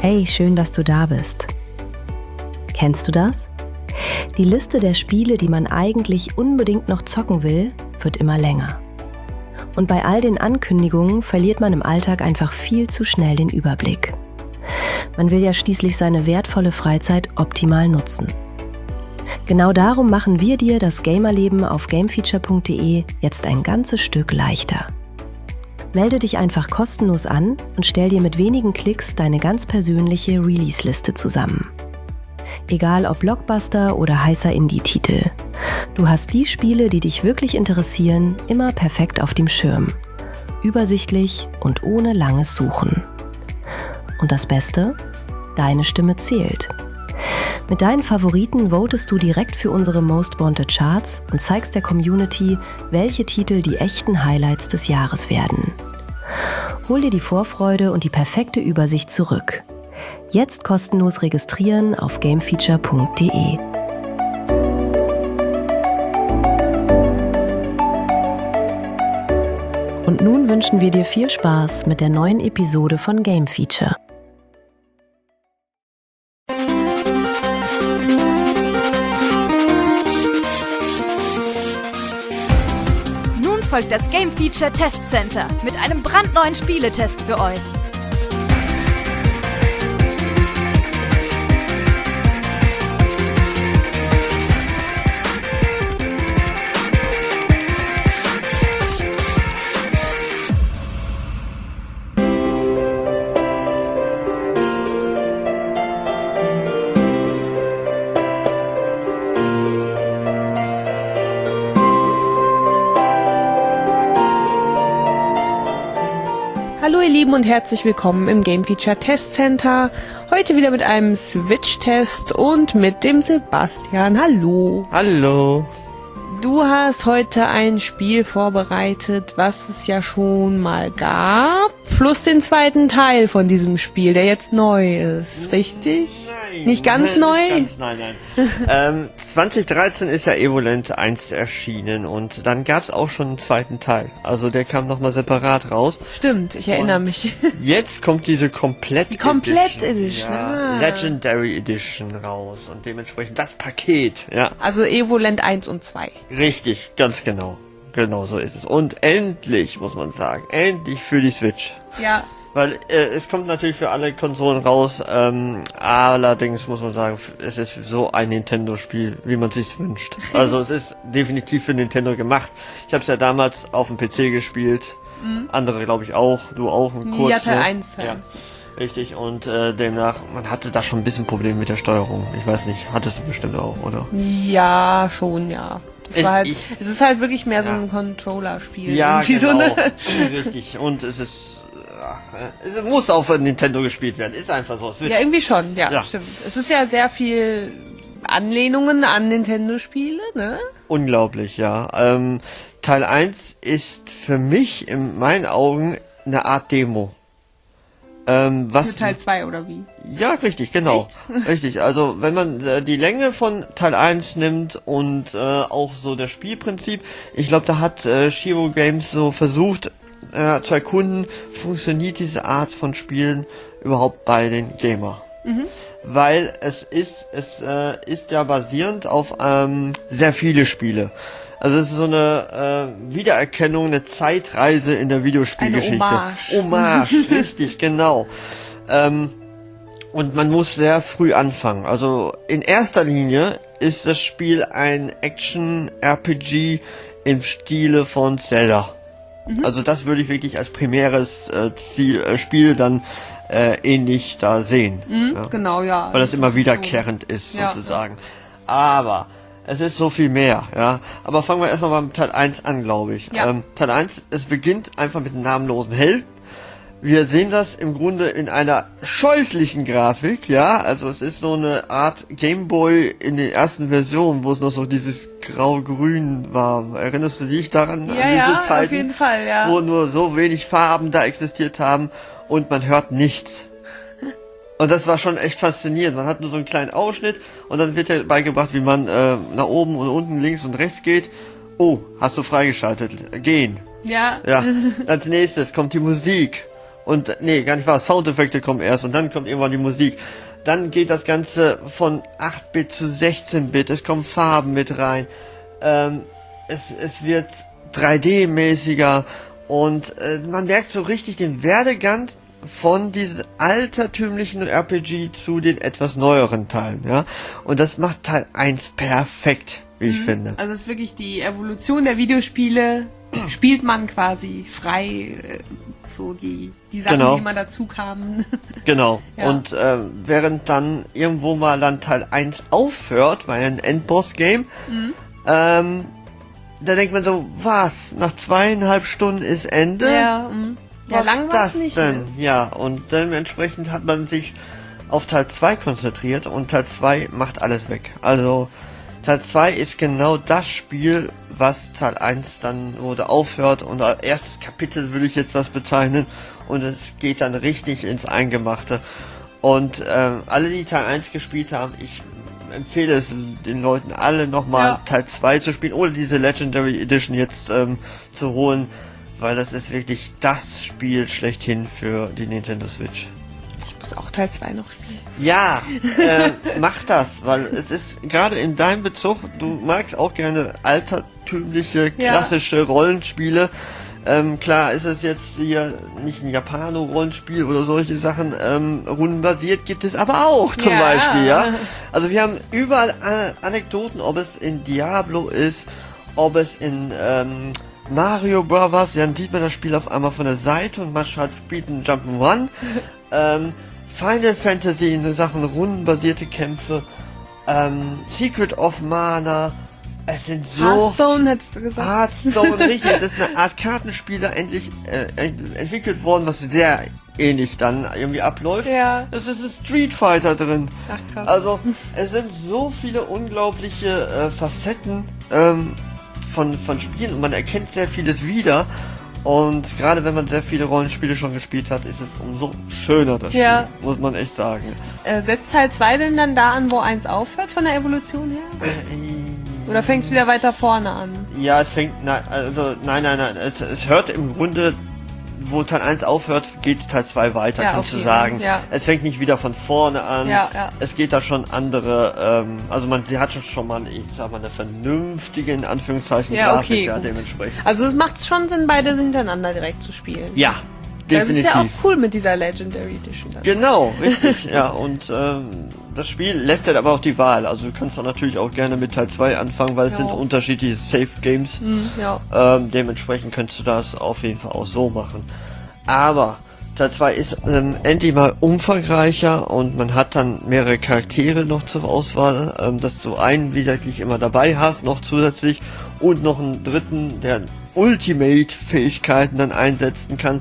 Hey, schön, dass du da bist. Kennst du das? Die Liste der Spiele, die man eigentlich unbedingt noch zocken will, wird immer länger. Und bei all den Ankündigungen verliert man im Alltag einfach viel zu schnell den Überblick. Man will ja schließlich seine wertvolle Freizeit optimal nutzen. Genau darum machen wir dir das Gamerleben auf gamefeature.de jetzt ein ganzes Stück leichter. Melde dich einfach kostenlos an und stell dir mit wenigen Klicks deine ganz persönliche Release-Liste zusammen. Egal ob Blockbuster oder heißer Indie-Titel. Du hast die Spiele, die dich wirklich interessieren, immer perfekt auf dem Schirm. Übersichtlich und ohne langes Suchen. Und das Beste? Deine Stimme zählt. Mit deinen Favoriten votest du direkt für unsere Most Wanted Charts und zeigst der Community, welche Titel die echten Highlights des Jahres werden. Hol dir die Vorfreude und die perfekte Übersicht zurück. Jetzt kostenlos registrieren auf gamefeature.de. Und nun wünschen wir dir viel Spaß mit der neuen Episode von Game Feature. Folgt das Game Feature Test Center mit einem brandneuen Spieletest für euch. Hallo ihr Lieben und herzlich willkommen im Game Feature Test Center. Heute wieder mit einem Switch-Test und mit dem Sebastian. Hallo. Hallo. Du hast heute ein Spiel vorbereitet, was es ja schon mal gab, plus den zweiten Teil von diesem Spiel, der jetzt neu ist, richtig? Nein. Nicht ganz neu? Nein. 2013 ist ja Evoland 1 erschienen und dann gab's auch schon einen zweiten Teil. Also der kam nochmal separat raus. Stimmt, ich erinnere mich. Jetzt kommt diese Komplett-Edition. Ja, Legendary Edition raus und dementsprechend das Paket, ja. Also Evoland 1 und 2. Richtig, ganz genau. Genau so ist es. Und endlich, muss man sagen, endlich für die Switch. Ja. Weil es kommt natürlich für alle Konsolen raus, allerdings muss man sagen, es ist so ein Nintendo-Spiel, wie man sich's wünscht. Also es ist definitiv für Nintendo gemacht. Ich habe es ja damals auf dem PC gespielt, andere glaube ich auch, du auch, kurz. Ja, Teil 1. Ja, richtig, und demnach, man hatte da schon ein bisschen Probleme mit der Steuerung. Ich weiß nicht, hattest du bestimmt auch, oder? Ja, schon, ja. Es ist halt wirklich mehr so ein Controller-Spiel. Ja, genau. So Richtig, und es muss auch für Nintendo gespielt werden, ist einfach so. Ja, irgendwie schon, ja, stimmt. Es ist ja sehr viel Anlehnungen an Nintendo-Spiele, ne? Unglaublich, ja. Teil 1 ist für mich in meinen Augen eine Art Demo. Was für Teil 2 oder wie? Ja, richtig, genau. Echt? Richtig, also wenn man die Länge von Teil 1 nimmt und auch so das Spielprinzip, ich glaube, da hat Shiro Games so versucht zu erkunden, funktioniert diese Art von Spielen überhaupt bei den Gamer. Weil es ist ja basierend auf sehr viele Spiele. Also es ist so eine Wiedererkennung, eine Zeitreise in der Videospielgeschichte. Eine Hommage, richtig, genau. Und man muss sehr früh anfangen. Also in erster Linie ist das Spiel ein Action-RPG im Stile von Zelda. Also das würde ich wirklich als primäres Spiel dann ähnlich da sehen. Ja. Genau, ja. Weil das immer wiederkehrend ist, sozusagen. Ja. Aber es ist so viel mehr, ja. Aber fangen wir erstmal beim Teil 1 an, glaube ich. Ja. Teil 1, es beginnt einfach mit einem namenlosen Helden. Wir sehen das im Grunde in einer scheußlichen Grafik, ja. Also es ist so eine Art Gameboy in den ersten Versionen, wo es noch so dieses grau-grün war. Erinnerst du dich daran? Ja, an diese Zeiten, auf jeden Fall, ja. wo nur so wenig Farben da existiert haben und man hört nichts. Und das war schon echt faszinierend. Man hat nur so einen kleinen Ausschnitt und dann wird ja beigebracht, wie man nach oben und unten, links und rechts geht. Oh, hast du freigeschaltet. Gehen. Ja. Ja. Als nächstes kommt die Musik. Und, nee, gar nicht wahr, Soundeffekte kommen erst und dann kommt irgendwann die Musik. Dann geht das Ganze von 8-Bit zu 16-Bit, es kommen Farben mit rein. Es wird 3D-mäßiger und man merkt so richtig den Werdegang von diesem altertümlichen RPG zu den etwas neueren Teilen, ja. Und das macht Teil 1 perfekt, wie ich finde. Also es ist wirklich die Evolution der Videospiele, spielt man quasi frei, so die Sachen, Genau. die immer dazu kamen. Genau. Ja. Und während dann irgendwo mal dann Teil 1 aufhört, bei einem Endboss-Game, da denkt man so, was? Nach 2,5 Stunden ist Ende? Ja, ja, Was lang war es das nicht. denn? Ne? Ja, und dementsprechend hat man sich auf Teil 2 konzentriert und Teil 2 macht alles weg. Also Teil 2 ist genau das Spiel, was Teil 1 dann wurde aufhört und als erstes Kapitel würde ich jetzt das bezeichnen und es geht dann richtig ins Eingemachte. Und alle, die Teil 1 gespielt haben, ich empfehle es den Leuten alle nochmal Teil 2 zu spielen oder diese Legendary Edition jetzt zu holen, weil das ist wirklich das Spiel schlechthin für die Nintendo Switch. Ich muss auch Teil 2 noch spielen. Ja, mach das, weil es ist gerade in deinem Bezug, du magst auch gerne altertümliche, klassische Rollenspiele. Klar ist es jetzt hier nicht ein Japano-Rollenspiel oder solche Sachen, rundenbasiert gibt es aber auch zum Beispiel, ja. Also wir haben überall Anekdoten, ob es in Diablo ist, ob es in Mario Brothers, dann sieht man das Spiel auf einmal von der Seite und man spielt einen Jump'n'Run. Final Fantasy in Sachen rundenbasierte Kämpfe, Secret of Mana, es sind so... Hearthstone, hättest du gesagt. Hearthstone, richtig, es ist eine Art Kartenspieler endlich entwickelt worden, was sehr ähnlich dann irgendwie abläuft. Ja. Es ist ein Street Fighter drin. Ach, krass. Also, es sind so viele unglaubliche Facetten von Spielen und man erkennt sehr vieles wieder. Und gerade wenn man sehr viele Rollenspiele schon gespielt hat, ist es umso schöner, das Spiel, muss man echt sagen. Setzt Teil 2 denn dann da an, wo 1 aufhört, von der Evolution her? Oder fängt es wieder weiter vorne an? Ja, es fängt, nein, es hört im Grunde, wo Teil 1 aufhört, geht Teil 2 weiter, kannst du sagen. Ja. Es fängt nicht wieder von vorne an. Ja. Es geht da schon andere, also sie hat schon mal, ich sag mal, eine vernünftige, in Anführungszeichen, Grafik, gut. dementsprechend. Also es macht schon Sinn, beide hintereinander direkt zu spielen. Ja, definitiv. Das ist ja auch cool mit dieser Legendary Edition. Dann. Genau, richtig, ja, und das Spiel lässt halt aber auch die Wahl, also du kannst dann natürlich auch gerne mit Teil 2 anfangen, weil es sind unterschiedliche Safe Games, dementsprechend könntest du das auf jeden Fall auch so machen. Aber Teil 2 ist endlich mal umfangreicher und man hat dann mehrere Charaktere noch zur Auswahl, dass du einen wirklich immer dabei hast, noch zusätzlich und noch einen dritten, der Ultimate-Fähigkeiten dann einsetzen kann.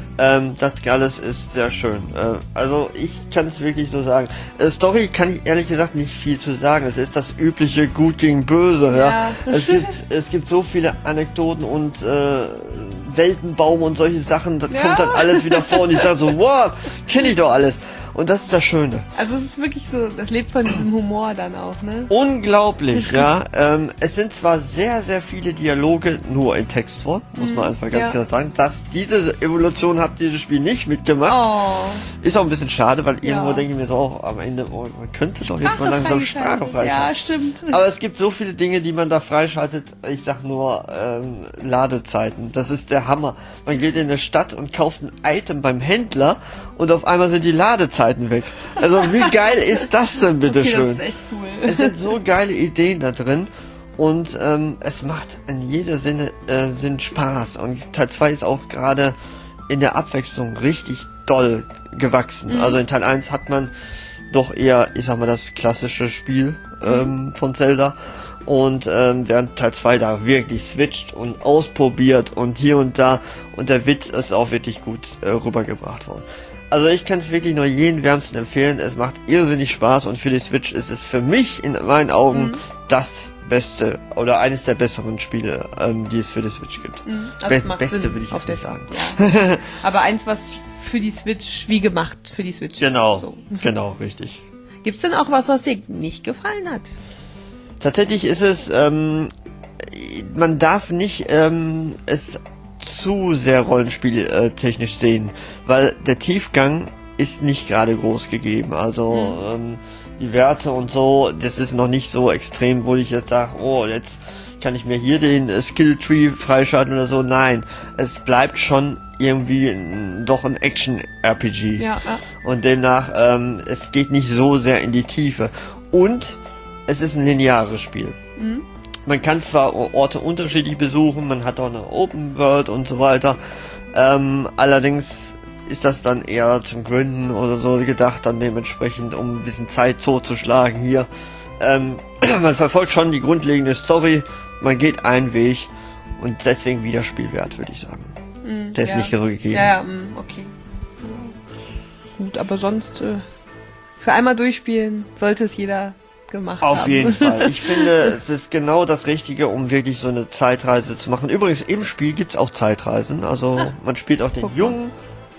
Das alles ist sehr schön. Also ich kann es wirklich nur sagen. Story kann ich ehrlich gesagt nicht viel zu sagen. Es ist das übliche Gut gegen Böse. Ja. Es gibt so viele Anekdoten und Weltenbaum und solche Sachen. Das kommt dann alles wieder vor und ich sage so, wow, kenne ich doch alles. Und das ist das Schöne. Also es ist wirklich so, das lebt von diesem Humor dann auch, ne? Unglaublich, ja. Es sind zwar sehr, sehr viele Dialoge nur in Textform, muss man einfach ganz klar sagen. Diese Evolution hat dieses Spiel nicht mitgemacht. Oh. Ist auch ein bisschen schade, weil irgendwo denke ich mir so auch am Ende, man könnte doch jetzt mal langsam Sprache freischalten. Ja, stimmt. Aber es gibt so viele Dinge, die man da freischaltet. Ich sag nur Ladezeiten. Das ist der Hammer. Man geht in eine Stadt und kauft ein Item beim Händler und auf einmal sind die Ladezeiten weg. Also wie geil ist das denn, bitteschön? Das ist echt cool. Es sind so geile Ideen da drin und es macht in jeder Sinne Sinn Spaß. Und Teil 2 ist auch gerade in der Abwechslung richtig doll gewachsen. Also in Teil 1 hat man doch eher, ich sag mal, das klassische Spiel von Zelda. Und während Teil 2 da wirklich switcht und ausprobiert und hier und da. Und der Witz ist auch wirklich gut rübergebracht worden. Also ich kann es wirklich nur jedem wärmsten empfehlen. Es macht irrsinnig Spaß und für die Switch ist es für mich in meinen Augen das beste oder eines der besseren Spiele, die es für die Switch gibt. Also es macht Beste Sinn würde ich auf jetzt nicht der sagen. Ja. Aber eins, was für die Switch wie gemacht für die Switch Genau, ist. So. genau, richtig. Gibt's denn auch was dir nicht gefallen hat? Tatsächlich ist es, man darf nicht es zu sehr Rollenspiel technisch sehen, weil der Tiefgang ist nicht gerade groß gegeben. Also die Werte und so, das ist noch nicht so extrem, wo ich jetzt sage, oh, jetzt kann ich mir hier den Skill-Tree freischalten oder so. Nein, es bleibt schon irgendwie doch ein Action-RPG. Ja. Und demnach, es geht nicht so sehr in die Tiefe. Und es ist ein lineares Spiel. Man kann zwar Orte unterschiedlich besuchen, man hat auch eine Open World und so weiter. Allerdings ist das dann eher zum Grinden oder so gedacht, dann dementsprechend, um ein bisschen Zeit totzuschlagen hier. Man verfolgt schon die grundlegende Story, man geht einen Weg und deswegen Wiederspielwert, würde ich sagen. Der ist nicht so gegeben. Ja, okay. Gut, aber sonst für einmal durchspielen sollte es jeder gemacht haben. Auf jeden Fall. Ich finde, es ist genau das Richtige, um wirklich so eine Zeitreise zu machen. Übrigens, im Spiel gibt's auch Zeitreisen. Also man spielt auch den Jungen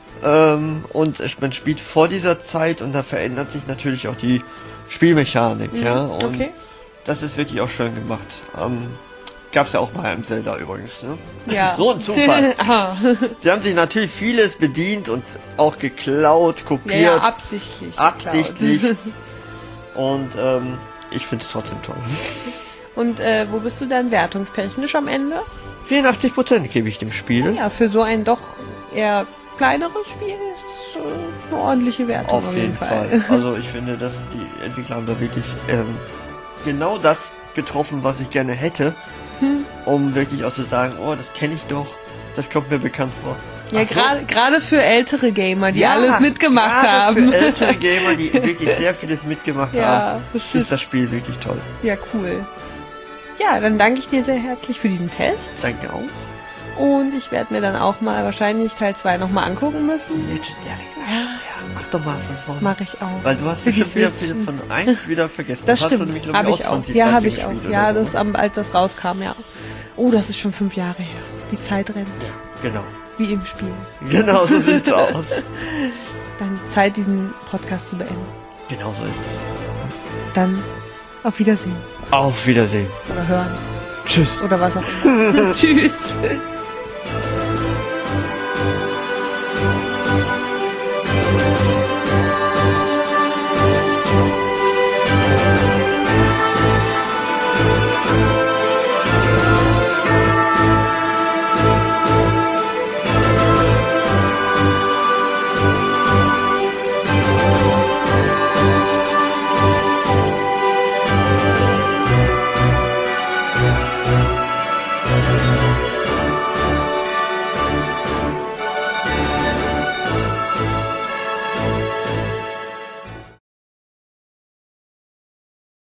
und man spielt vor dieser Zeit und da verändert sich natürlich auch die Spielmechanik. Ja? Und das ist wirklich auch schön gemacht. Gab's ja auch bei einem Zelda übrigens. Ne? Ja. So ein Zufall. Sie haben sich natürlich vieles bedient und auch geklaut, kopiert. Ja, absichtlich. Absichtlich. Und ich finde es trotzdem toll. Und wo bist du dann wertungstechnisch am Ende? 84% gebe ich dem Spiel. Ja, für so ein doch eher kleineres Spiel ist es eine ordentliche Wertung. Auf jeden Fall. Also ich finde, dass die Entwickler haben da wirklich genau das getroffen, was ich gerne hätte, um wirklich auch zu sagen, oh, das kenne ich doch, das kommt mir bekannt vor. Ja, gerade für ältere Gamer, die alles mitgemacht haben. Für ältere Gamer, die wirklich sehr vieles mitgemacht haben, ist das Spiel wirklich toll. Ja, cool. Ja, dann danke ich dir sehr herzlich für diesen Test. Danke auch. Und ich werde mir dann auch mal wahrscheinlich Teil 2 nochmal angucken müssen. Legendary. Ja, mach doch mal von vorne. Mache ich auch. Weil du hast bestimmt wieder von 1 wieder vergessen. Das hast stimmt. Du nämlich, Habe ich auch. Ja, habe ich auch. Ja, das als das rauskam, ja. Oh, das ist schon 5 Jahre her. Die Zeit rennt. Ja, genau. Wie im Spiel. Genau, so sieht's aus. Dann Zeit, diesen Podcast zu beenden. Genau so ist es. Dann auf Wiedersehen. Auf Wiedersehen. Oder hören. Tschüss. Oder was auch immer. Tschüss.